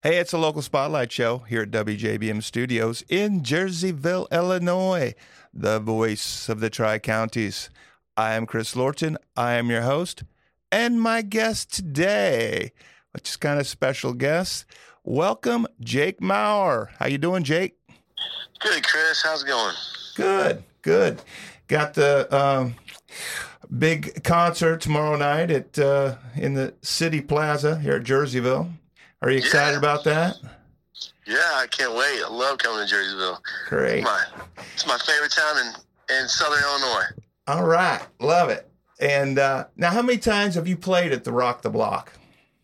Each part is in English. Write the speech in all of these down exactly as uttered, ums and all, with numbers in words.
Hey, it's a local spotlight show here at W J B M Studios in Jerseyville, Illinois, the voice of the Tri-Counties. I am Chris Lorton. I am your host, and my guest today, which is kind of special guest, welcome Jake Maurer. How you doing, Jake? Good, Chris. How's it going? Good, good. Got the um, big concert tomorrow night at uh, in the City Plaza here at Jerseyville. Are you excited yeah. about that? Yeah, I can't wait. I love coming to Jerseyville. Great. It's my, it's my favorite town in, in Southern Illinois. All right. Love it. And uh, now, how many times have you played at the Rock the Block?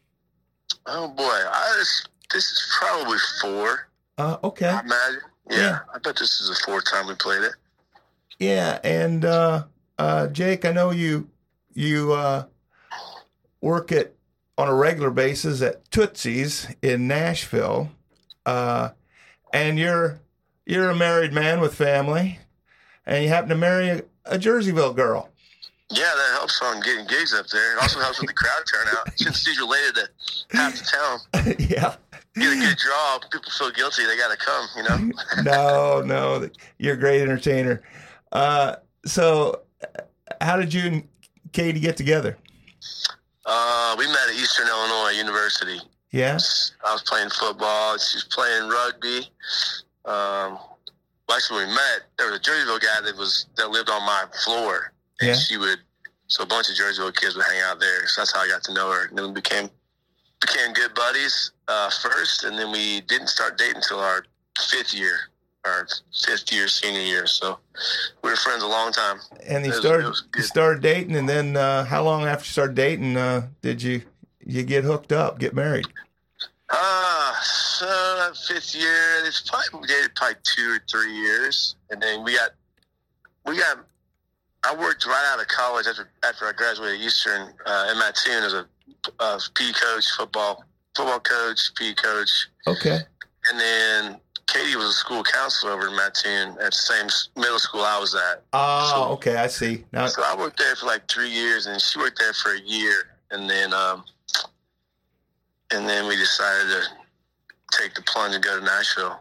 Oh, boy. I just, this is probably four. Uh, okay. I imagine. Yeah, yeah. I bet this is the fourth time we played it. Yeah. And, uh, uh, Jake, I know you, you uh, work at on a regular basis at Tootsie's in Nashville, uh, and you're you're a married man with family, and you happen to marry a, a Jerseyville girl. Yeah, that helps on getting gigs up there. It also helps with the crowd turnout, since she's related to half the town. Yeah. Get a good draw, people feel guilty, they got to come, you know? No, no, you're a great entertainer. Uh, so how did you and Katie get together? Uh, we met at Eastern Illinois University. Yeah. I was playing football. She was playing rugby. Um, well, actually, when we met, there was a Jerseyville guy that was that lived on my floor, and yeah. she would. So a bunch of Jerseyville kids would hang out there. So that's how I got to know her. And then we became became good buddies uh, first, and then we didn't start dating until our fifth year, our fifth year senior year. So we were friends a long time. And you started you started dating, and then uh, how long after you started dating uh, did you you get hooked up, get married? Uh, so fifth year, it's probably we dated probably two or three years, and then we got we got. I worked right out of college after after I graduated Eastern uh, in Mattoon as a uh, P E coach, football football coach, P E coach. Okay. And then Katie was a school counselor over in Mattoon at the same middle school I was at. Oh, so, okay, I see. Now, so I worked there for like three years, and she worked there for a year, and then um, and then we decided to take the plunge and go to Nashville.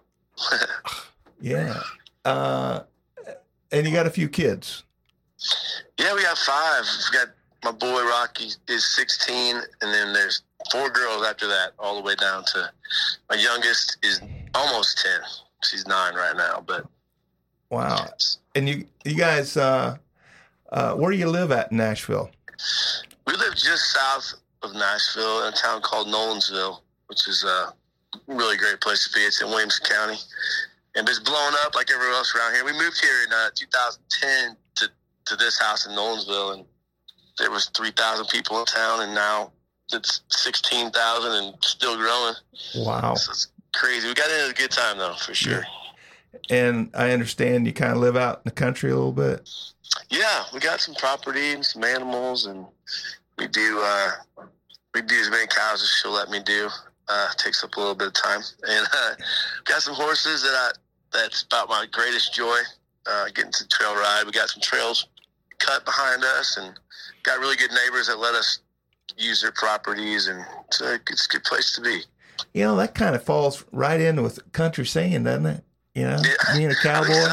Yeah, uh, and you got a few kids. Yeah, we got five. We got my boy Rocky is sixteen, and then there's four girls after that, all the way down to my youngest is almost ten. She's nine right now, but wow. And you, you guys, uh, uh, where do you live at in Nashville? We live just south of Nashville in a town called Nolensville, which is a really great place to be. It's in Williamson County, and it's blown up like everywhere else around here. We moved here in uh, two thousand ten to to this house in Nolensville, and there was three thousand people in town, and now it's sixteen thousand and still growing. Wow. So it's crazy. We got in at a good time, though, for sure. And I understand you kind of live out in the country a little bit. Yeah, we got some property and some animals, and we do uh, we do as many cows as she'll let me do. Uh, takes up a little bit of time. And uh, got some horses that I, that's about my greatest joy, uh, getting to trail ride. We got some trails cut behind us, and got really good neighbors that let us use their properties, and it's a, it's a good place to be. You know, that kind of falls right in with country singing, doesn't it? You know, yeah, being a cowboy.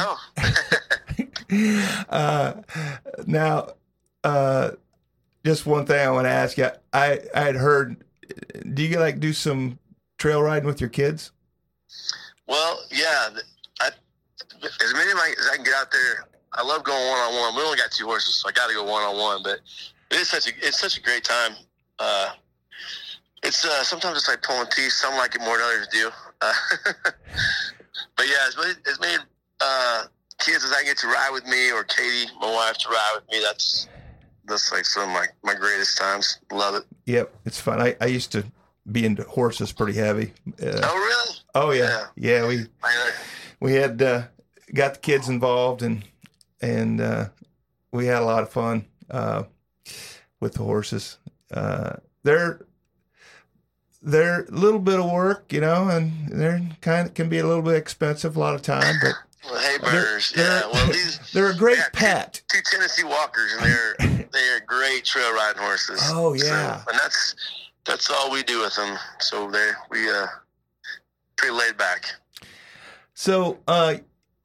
So. uh, now, uh, just one thing I want to ask you. I, I had heard, do you like do some trail riding with your kids? Well, yeah. I, as many of my, as I can get out there, I love going one-on-one. We only got two horses, so I got to go one-on-one, but it is such a, it's such a great time. Uh, it's, uh, sometimes it's like pulling teeth. Some like it more than others do. Uh, but yeah, as many, as many, uh, kids as I get to ride with me, or Katie, my wife, to ride with me, that's, that's like some of my, my greatest times. Love it. Yep. It's fun. I, I used to be into horses pretty heavy. Uh, oh, really? Oh yeah. Yeah. yeah we, we had, uh, got the kids involved, and, and, uh, we had a lot of fun, uh, with the horses. Uh, they're, they're a little bit of work, you know, and they're kind of can be a little bit expensive a lot of time, but well, hay burners, they're, yeah. They're, well, these they're a great yeah, pet. Two, two Tennessee Walkers, and they're they're great trail riding horses. Oh yeah, so, and that's that's all we do with them. So they we uh So, uh,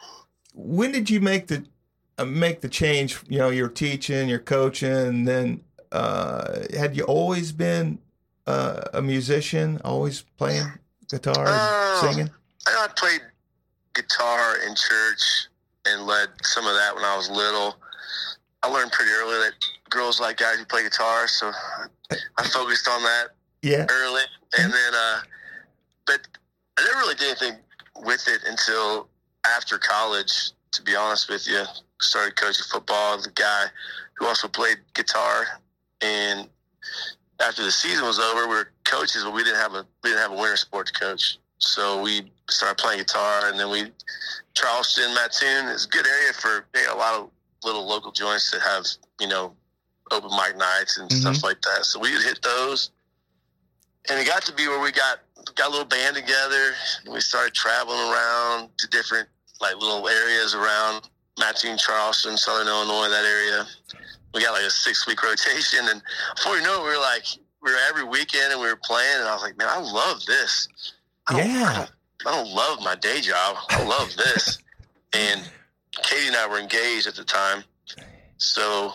when did you make the uh, make the change? You know, you're teaching, you're coaching, and then uh, had you always been uh, a musician, always playing guitar and Uh, singing? I played guitar in church and led some of that when I was little. I learned pretty early that girls like guys who play guitar, so I focused on that Yeah. early. And then, uh, but I never really did anything with it until after college, to be honest with you. Started coaching football with a guy who also played guitar. And after the season was over, we were coaches, but we didn't have a we didn't have a winter sports coach. So we started playing guitar, and then we Charleston, Mattoon is a good area for you know, a lot of little local joints that have you know open mic nights and Mhm. stuff like that. So we would hit those, and it got to be where we got got a little band together, and we started traveling around to different like little areas around Mattoon, Charleston, Southern Illinois, that area. We got like a six week rotation, and before you know it, we were like we were every weekend and we were playing, and I was like, man, I love this. I don't, Yeah. I don't, I don't love my day job. I love this. And Katie and I were engaged at the time, so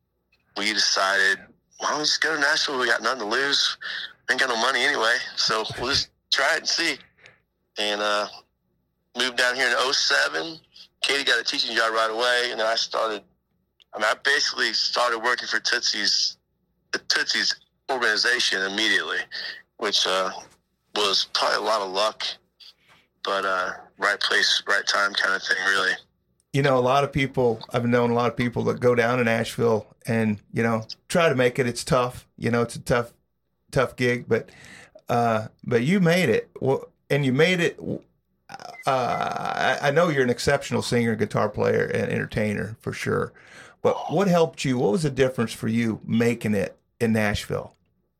we decided, why don't we just go to Nashville? We got nothing to lose. We ain't got no money anyway, so we'll just try it and see. And uh, moved down here in oh seven. Katie got a teaching job right away, and then I started. I mean, I basically started working for Tootsie's, the Tootsie's organization immediately, which uh, was probably a lot of luck, but uh, right place, right time kind of thing, really. You know, a lot of people, I've known a lot of people that go down to Nashville and, you know, try to make it. It's tough. You know, it's a tough, tough gig, but, uh, but you made it. Well, and you made it. Uh, I, I know you're an exceptional singer, guitar player, and entertainer for sure. But what helped you? What was the difference for you making it in Nashville?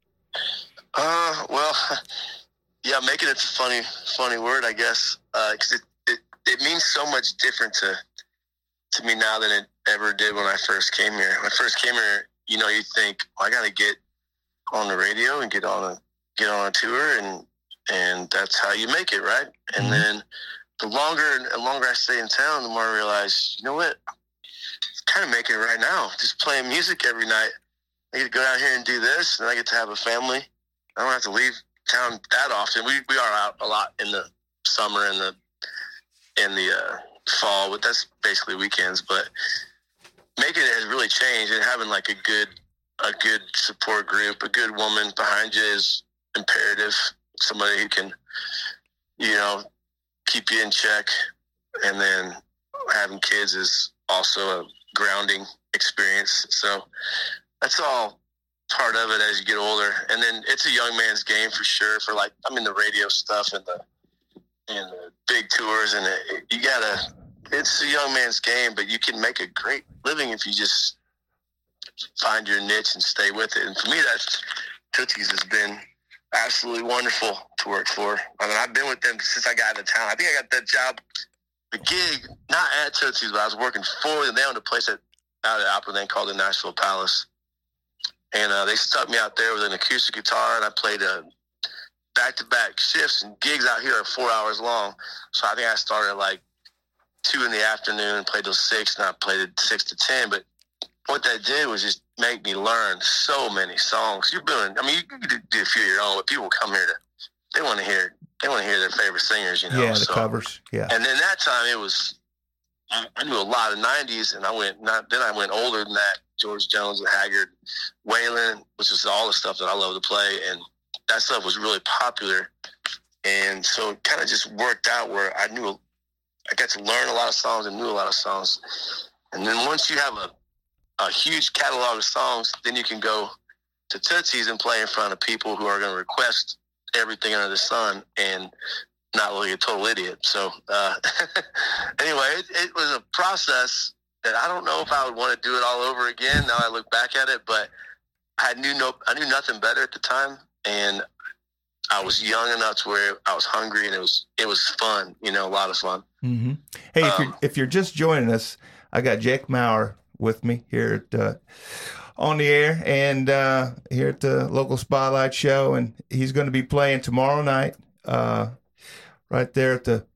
Uh, well, yeah, making it's a funny, funny word, I guess, because it, it it means so much different to to me now than it ever did when I first came here. When I first came here, you know, you think, well, I got to get on the radio and get on a get on a tour, and and that's how you make it, right? And Mm-hmm. then the longer and the longer I stay in town, the more I realize, you know what, kind of making it right now, just playing music every night. I get to go down here and do this, and I get to have a family. I don't have to leave town that often. We we are out a lot in the summer and the in the uh, fall, but that's basically weekends. But making it has really changed, and having like a good a good support group, a good woman behind you is imperative. Somebody who can, you know, keep you in check, and then having kids is also a grounding experience. So that's all part of it as you get older. And then it's a young man's game for sure. For like, I mean, the radio stuff and the and the big tours, and it, you gotta. It's a young man's game, but you can make a great living if you just find your niche and stay with it. And for me, that's Tootsie's has been absolutely wonderful to work for. I mean, I've been with them since I got into town. I think I got that job, the gig, not at Tootsie's, but I was working for them. They owned a place at, out at Opryland called the Nashville Palace. And uh, they stuck me out there with an acoustic guitar, and I played uh, back-to-back shifts, and gigs out here are four hours long. So I think I started at like two in the afternoon and played till six, and I played at six to ten. But what that did was just make me learn so many songs. You're doing, I mean, you can do, do a few of your own, but people come here to, they want to hear, they want to hear their favorite singers, you know. Yeah, the so, covers. Yeah. And then that time it was, I, I knew a lot of nineties, and I went, not, then I went older than that. George Jones and Haggard, Waylon, which is all the stuff that I love to play, and that stuff was really popular. And so it kind of just worked out where I knew, I got to learn a lot of songs and knew a lot of songs. And then once you have a, a huge catalog of songs, then you can go to Tootsie's and play in front of people who are going to request everything under the sun and not look like a total idiot. So uh, anyway, it, it was a process that I don't know if I would want to do it all over again. Now I look back at it, but I knew no, I knew nothing better at the time, and I was young enough to where I was hungry, and it was it was fun, you know, a lot of fun. Mm-hmm. Hey, if Um, you're if you're just joining us, I got Jake Maurer with me here at uh, on the air and uh, here at the local Spotlight Show, and he's going to be playing tomorrow night, uh, right there at the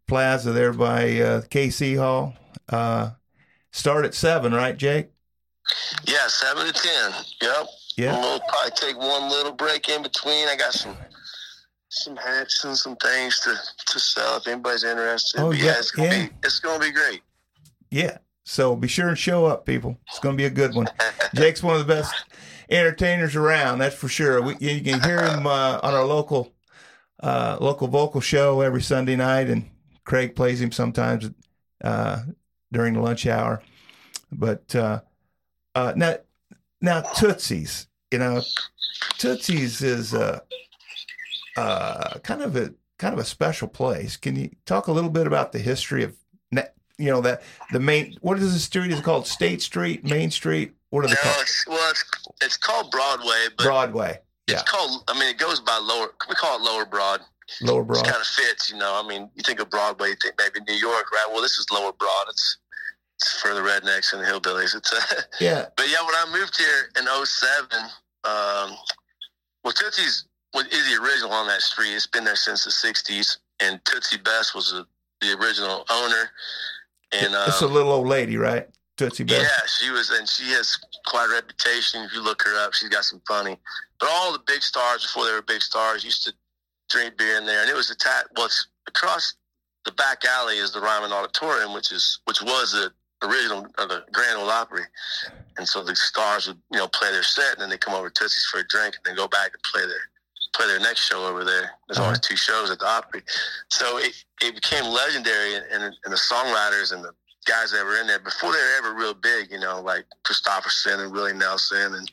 plaza there by uh, K C Hall. Uh, start at seven, right, Jake? Yeah, seven to ten. Yep. Yeah. We'll probably take one little break in between. I got some some hats and some things to, to sell if anybody's interested. Oh, but yeah, yeah, it's gonna yeah. be it's gonna be great. Yeah. So be sure and show up, people. It's going to be a good one. Jake's one of the best entertainers around, that's for sure. We, you can hear him uh, on our local uh, local vocal show every Sunday night, and Craig plays him sometimes uh, during the lunch hour. But uh, uh, now, now Tootsie's, you know, Tootsie's is uh, uh, kind of a kind of a special place. Can you talk a little bit about the history of, you know, that the main, what is the street? Is it called State Street, Main Street? What are they no, called? It's, well, it's, it's called Broadway, but Broadway. Yeah. it's called, I mean, it goes by lower, we call it Lower Broad. Lower Broad. It kind of fits, you know. I mean, you think of Broadway, you think maybe New York, right? Well, this is Lower Broad. It's it's for the rednecks and the hillbillies. It's uh, yeah. But yeah, when I moved here in oh seven, um, well, Tootsie's was, is the original on that street. It's been there since the sixties, and Tootsie Best was a, the original owner. And um, it's a little old lady, right? Tootsie Best. Yeah, she was, and she has quite a reputation. If you look her up, she's got some funny. But all the big stars before they were big stars used to drink beer in there, and it was attached. Well, it's across the back alley is the Ryman Auditorium, which is which was the original or the Grand Ole Opry, and so the stars would you know play their set, and then they come over to Tootsie's for a drink, and then go back and play their play their next show over there. There's uh-huh. always two shows at the Opry, so it it became legendary, and, and, and the songwriters and the guys that were in there before they were ever real big, you know, like Christopherson and Willie Nelson and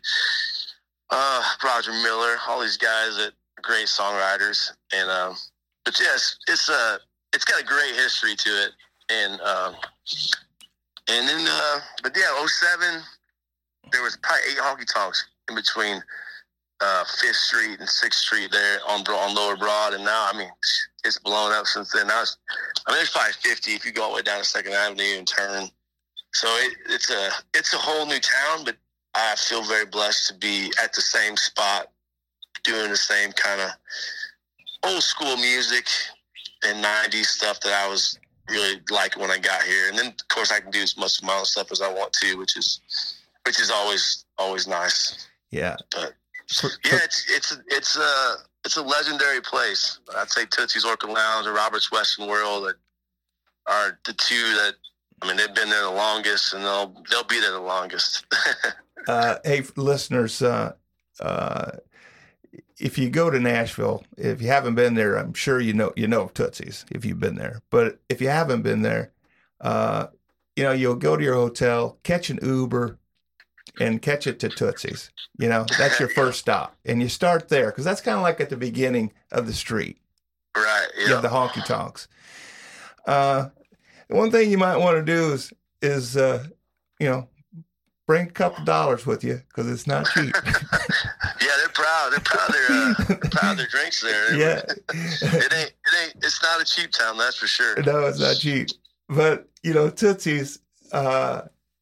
uh, Roger Miller, all these guys that are great songwriters. And um, but yes, it's a it's got a great history to it. And um, and then uh, but yeah, oh seven, there was probably eight honky tonks in between uh, Fifth Street and Sixth Street there on on Lower Broad, and now I mean it's blown up since then. Now it's, I mean, there's probably fifty if you go all the way down to Second Avenue and turn. So it, it's a it's a whole new town, but I feel very blessed to be at the same spot, doing the same kind of old school music and nineties stuff that I was really liking when I got here. And then, of course, I can do as much of my own stuff as I want to, which is which is always always nice. Yeah. But yeah, it's it's it's a it's a legendary place. I'd say Tootsie's Orchid Lounge and Robert's Western World that are the two that, I mean, they've been there the longest, and they'll they'll be there the longest. uh, hey, listeners, uh, uh, if you go to Nashville, if you haven't been there, I'm sure you know you know Tootsie's if you've been there. But if you haven't been there, uh, you know, you'll go to your hotel, catch an Uber, and catch it to Tootsie's. You know, that's your first stop. And you start there, because that's kind of like at the beginning of the street. Right, yeah. You have the honky tonks. Uh, one thing you might want to do is, is uh, you know, bring a couple dollars with you, because it's not cheap. Yeah, they're proud. They're proud. They're, uh, they're proud of their drinks there. Yeah. it ain't. It ain't. It's not a cheap town, that's for sure. No, it's not cheap. But you know, Tootsie's uh,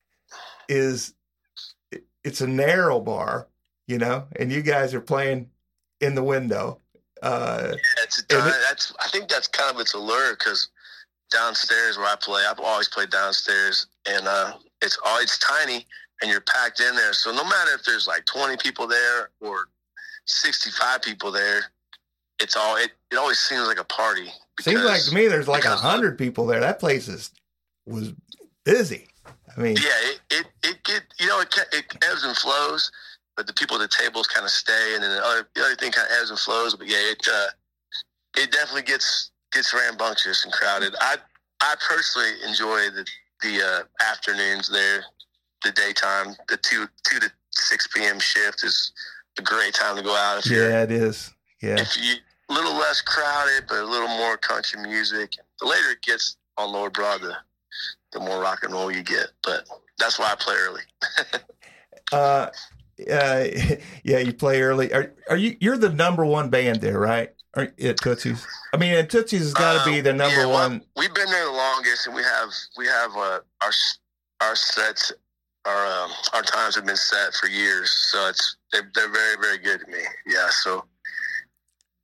is it's a narrow bar, you know, and you guys are playing in the window. Uh, yeah, it's a time, it, that's. I think that's kind of its allure, because downstairs where I play, I've always played downstairs, and uh, it's always tiny, and you're packed in there. So no matter if there's like twenty people there or sixty-five people there, it's all it, it always seems like a party. Seems like to me there's like a hundred people there. That place is was busy. I mean, yeah, it it, it get you know it, it ebbs and flows, but the people at the tables kind of stay, and then the other the other thing kind of ebbs and flows. But yeah, it uh, it definitely gets gets rambunctious and crowded. I I personally enjoy the the uh, afternoons there. The daytime, the two two to six p.m. shift is a great time to go out. If you're, yeah, it is. Yeah, if you a little less crowded, but a little more country music. The later it gets on Lower Broad, the the more rock and roll you get. But that's why I play early. uh, uh, yeah, you play early. Are are you? You're the number one band there, right? Are, at Tootsie's. I mean, at Tootsie's has got to uh, be the number yeah, well, one. We've been there the longest, and we have we have uh, our our sets. Our um, our times have been set for years, so it's they're, they're very very good to me. Yeah, so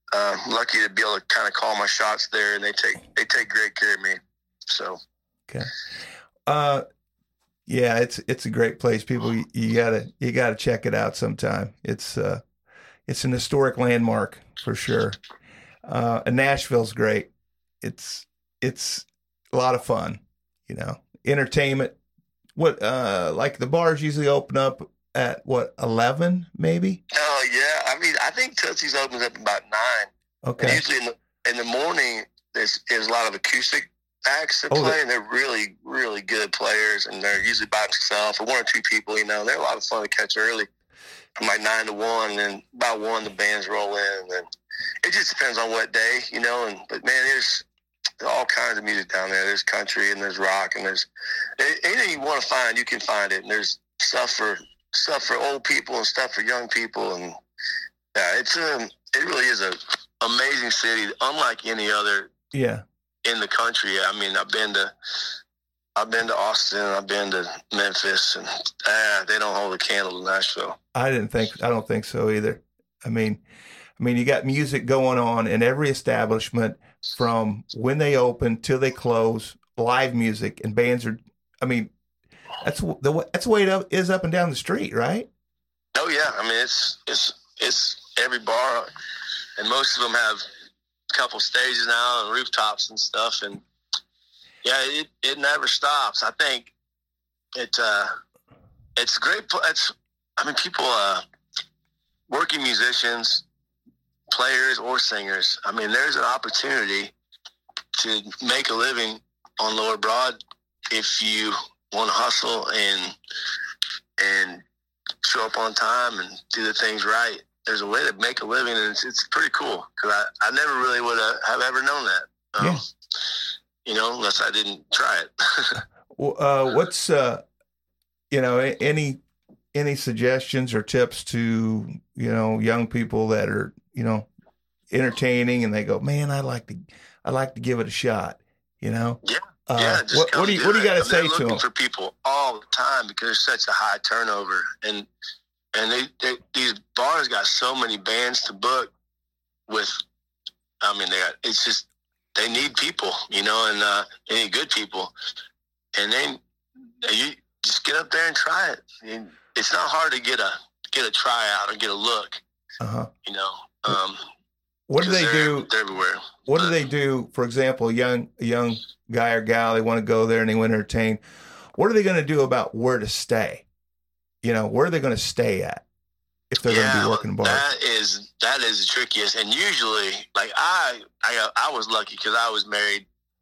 uh, lucky to be able to kind of call my shots there, and they take they take great care of me. So, okay, uh, yeah, it's it's a great place. People, you, you gotta you gotta check it out sometime. It's uh, it's an historic landmark for sure. Uh, and Nashville's great. It's it's a lot of fun, you know, entertainment. What uh, like the bars usually open up at what, eleven maybe? Oh yeah, I mean I think Tootsie's opens up about nine. Okay. And usually in the in the morning there's there's a lot of acoustic acts that Oh, play, the- and they're really really good players, and they're usually by themselves or one or two people. You know, they're a lot of fun to catch early, from like nine to one, and then about one the bands roll in, and then it just depends on what day, you know. And but man, there's all kinds of music down there. There's country and there's rock and there's anything you want to find, you can find it. And there's stuff for stuff for old people and stuff for young people, and yeah, it's um it really is a amazing city, unlike any other Yeah. in the country. I mean, I've been to I've been to Austin, I've been to Memphis, and ah, they don't hold a candle to Nashville. I didn't think I don't think so either. I mean, I mean, you got music going on in every establishment from when they open till they close. Live music and bands are. I mean, that's the that's the way it up, is up and down the street, right? Oh yeah, I mean it's it's it's every bar, and most of them have a couple stages now and rooftops and stuff, and yeah, it, it never stops. I think it uh, it's great. pl- It's I mean people, uh, working musicians, players or singers. I mean, there's an opportunity to make a living on Lower Broad if you want to hustle and and show up on time and do the things right. There's a way to make a living, and it's, it's pretty cool, because I, I never really would have ever known that. Um, Yeah. You know, unless I didn't try it. Well, uh, what's uh, you know, a- any any suggestions or tips to, you know, young people that are, you know, entertaining and they go, man, I like to I like to give it a shot. You know. Yeah. Uh, yeah, just what, come what do you do what do you it. got to I mean, say they're to looking them? for people all the time because there's such a high turnover, and and they, they these bars got so many bands to book with. I mean, they got, it's just they need people, you know, and uh, they need good people, and then you just get up there and try it. I mean, it's not hard to get a get a tryout or get a look, Uh-huh. you know. Um, What do 'cause they they're, do? They're everywhere. What do But- they do? For example, a young a young guy or gal, they want to go there and they want to entertain. What are they going to do about where to stay? You know, where are they going to stay at if they're going to be working bars? That is that is the trickiest, and usually, like I, I, I was lucky because I was married,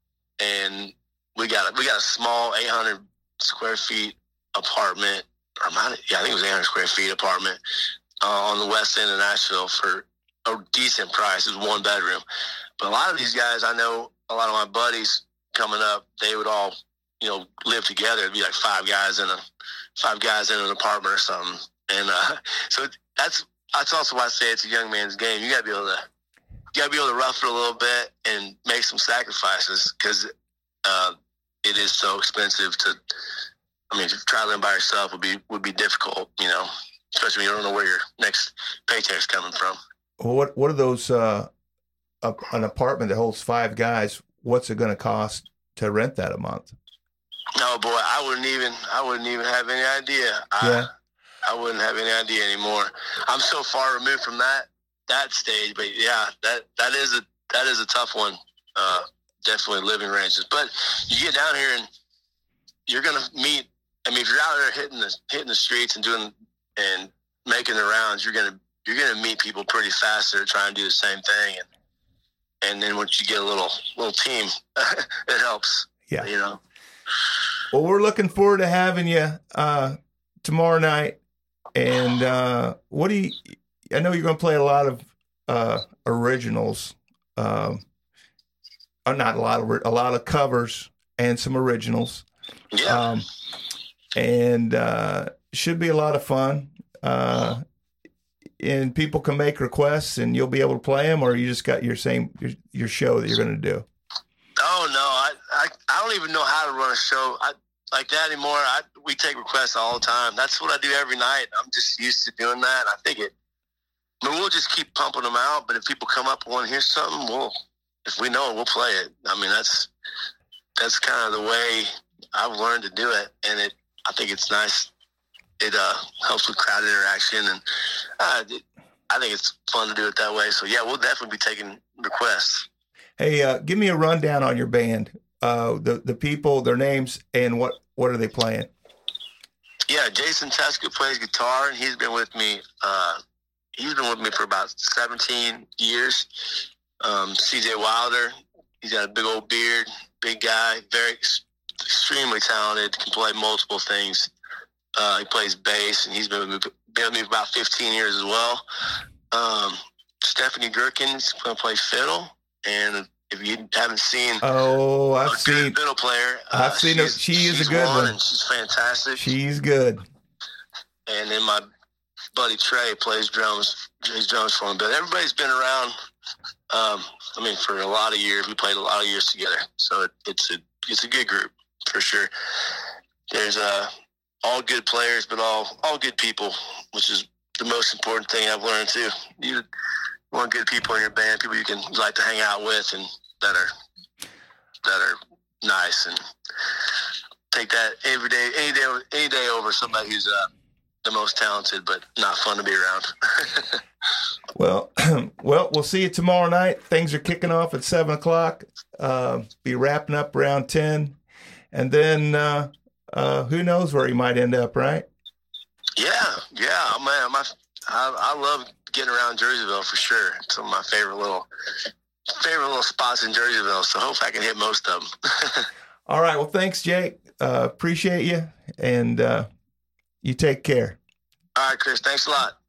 and we got we got a small eight hundred square feet apartment. Or might, yeah, I think it was eight hundred square feet apartment uh, on the west end of Nashville for a decent price. It was one bedroom, but a lot of these guys, I know, a lot of my buddies coming up, they would all, you know, live together. It'd be like five guys in a five guys in an apartment or something. And uh, so that's that's also why I say it's a young man's game. You gotta be able to you gotta be able to rough it a little bit and make some sacrifices, because uh, it is so expensive to. I mean, traveling by yourself would be would be difficult, you know, especially when you don't know where your next paycheck's coming from. Well, what what are those? Uh, a, an apartment that holds five guys. What's it going to cost to rent that a month? No, boy, I wouldn't even I wouldn't even have any idea. I, Yeah. I wouldn't have any idea anymore. I'm so far removed from that that stage, but yeah, that that is a that is a tough one. Uh, definitely living ranches, but you get down here and you're gonna meet. I mean, if you're out there hitting the hitting the streets and doing and making the rounds, you're gonna you're gonna meet people pretty fast that are trying to do the same thing, and and then once you get a little little team, it helps. Yeah. You know. Well, we're looking forward to having you uh, tomorrow night. And uh, what do you? I know you're going to play a lot of uh, originals. Um, uh, not a lot of a lot of covers and some originals. Yeah. Um, and uh, should be a lot of fun. Uh, and people can make requests, and you'll be able to play them, or you just got your same your, your show that you're going to do. Oh no, I, I I don't even know how to run a show I, like that anymore. I we take requests all the time. That's what I do every night. I'm just used to doing that. I think it I mean, we'll just keep pumping them out. But if people come up and want to hear something, we'll, if we know it, we'll play it. I mean, that's that's kind of the way I've learned to do it, and it. I think it's nice. It uh, helps with crowd interaction, and uh, it, I think it's fun to do it that way. So yeah, we'll definitely be taking requests. Hey, uh, give me a rundown on your band. Uh, the the people, their names, and what what are they playing? Yeah, Jason Teska plays guitar, and he's been with me. Uh, he's been with me for about seventeen years. Um, C J Wilder, he's got a big old beard, big guy, very extremely talented, can play multiple things. Uh, he plays bass, and he's been with me, been with me for about fifteen years as well. Um, Stephanie Gherkin's going to play fiddle, and if you haven't seen oh, I've a seen good fiddle player, I've uh, seen her. She is she's a good one, one. and she's fantastic. She's good. And then my buddy Trey plays drums. Plays drums for him. But everybody's been around. Um, I mean, for a lot of years, we played a lot of years together. So it, it's a it's a good group for sure. There's uh, all good players, but all all good people, which is the most important thing I've learned too. You want good people in your band, people you can you like to hang out with, and that are that are nice, and take that every day, any day, any day over somebody who's uh, the most talented but not fun to be around. Well, well, we'll see you tomorrow night. Things are kicking off at seven o'clock. Uh, be wrapping up around ten, and then uh, uh, who knows where you might end up, right? Yeah, yeah, man. My, I, I love getting around Jerseyville for sure. It's one of my favorite little favorite little spots in Jerseyville. So hopefully I can hit most of them. All right. Well, thanks, Jake. Uh, appreciate you, and uh, you take care. All right, Chris. Thanks a lot.